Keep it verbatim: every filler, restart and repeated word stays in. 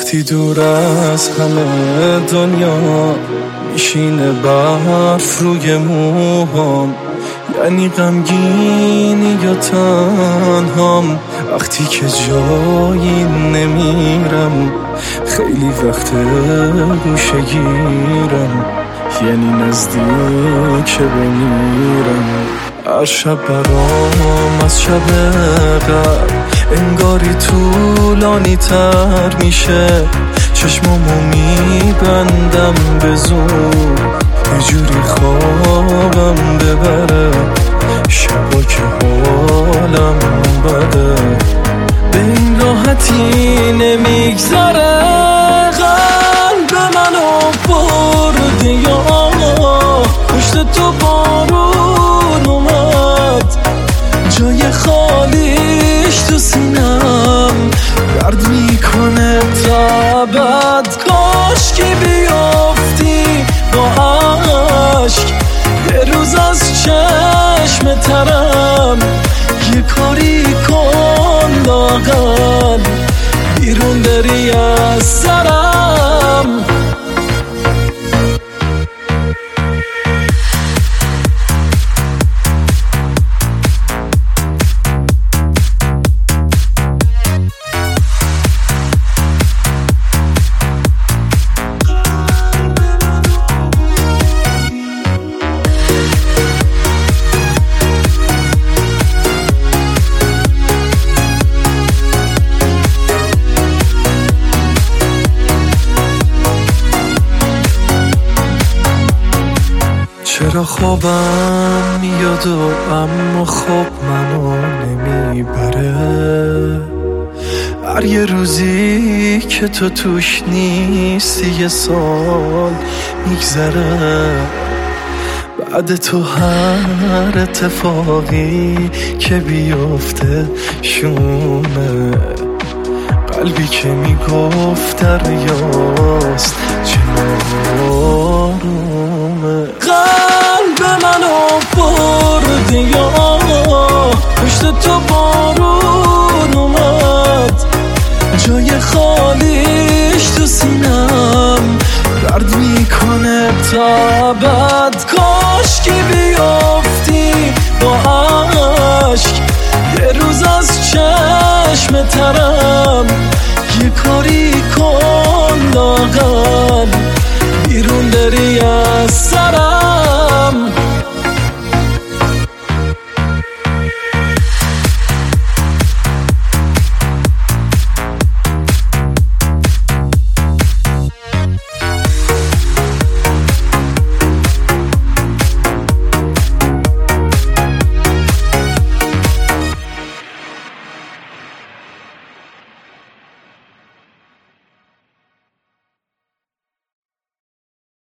وقتی دور از همه دنیا میشینه برف روی موهام، یعنی غمگینی یا تنهام. وقتی که جایی نمیرم، خیلی وقت گوشه گیرم، یعنی نزدیک بمیرم. هر شب برام از شب قبل انگاری طولانی تر میشه، چشمامو میبندم به زور، یه جوری خوابم ببره، شبا که حالم بده. به این راحتی نمیگذره، قلب منو بردی یا پشت تو بارون اومد، جای خالیش تو سینم درد میکنه تا ابد. کاش که بیافتی با عشق یه روز از چشم ترم، یه کاری کن لااقل بیرون بری از سرم. چرا خوابم میاد و اما خواب منو نمیبره؟ هر یه روزی که تو توش نیستی یه سال میگذره، بعد تو هر اتفاقی که بیفته شومه. قلبی که میگفت دریاست چه آرومه، قلب منو بردی یا پشت تو بارون اومد، جای خالیش تو سینم درد میکنه تا ابد. کاش که بیافتی با عشق یه روز از چشم ترم، یه کاری کن